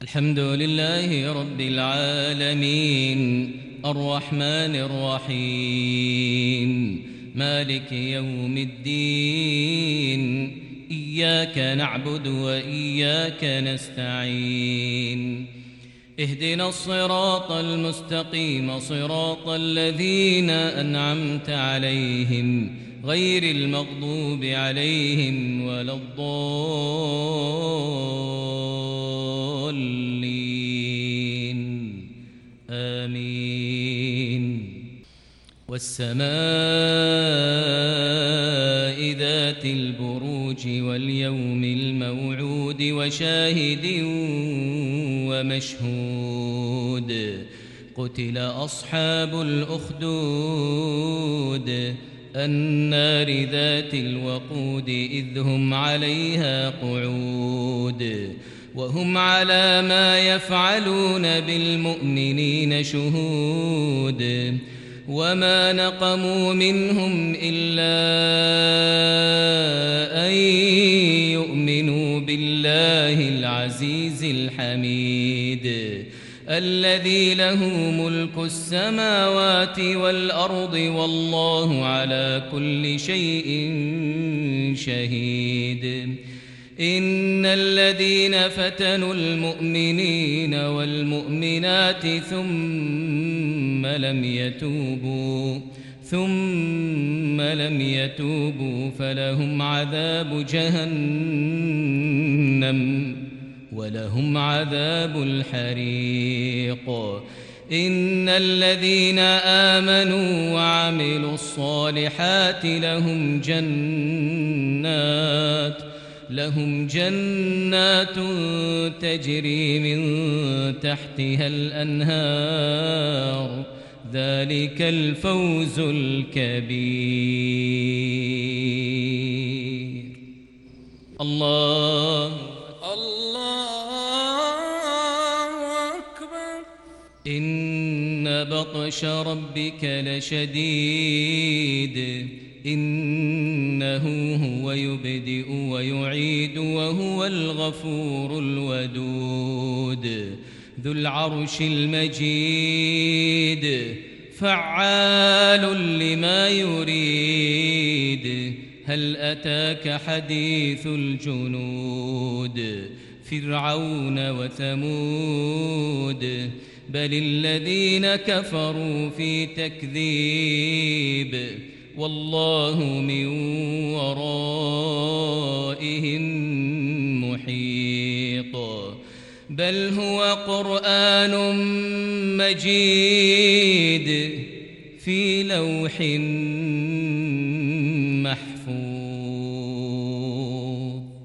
الحمد لله رب العالمين الرحمن الرحيم مالك يوم الدين إياك نعبد وإياك نستعين اهدنا الصراط المستقيم صراط الذين أنعمت عليهم غير المغضوب عليهم ولا الضالين آمين والسماء ذات البروج واليوم الموعود وشاهد ومشهود قتل أصحاب الأخدود النار ذات الوقود إذ هم عليها قعود وهم على ما يفعلون بالمؤمنين شهود وما نقموا منهم إلا أن يؤمنوا بالله العزيز الحميد الذي له ملك السماوات والأرض والله على كل شيء شهيد إن الذين فتنوا المؤمنين والمؤمنات ثم لم يتوبوا فلهم عذاب جهنم ولهم عذاب الحريق إن الذين آمنوا وعملوا الصالحات لهم جنات تجري من تحتها الأنهار ذلك الفوز الكبير الله أكبر إن بطش ربك لشديد إنه هو يبدئ ويعيد وهو الغفور الودود ذو العرش المجيد فعال لما يريد هل أتاك حديث الجنود فرعون وثمود بل الذين كفروا في تكذيب والله من ورائهم محيط بل هو قرآن مجيد في لوح محفوظ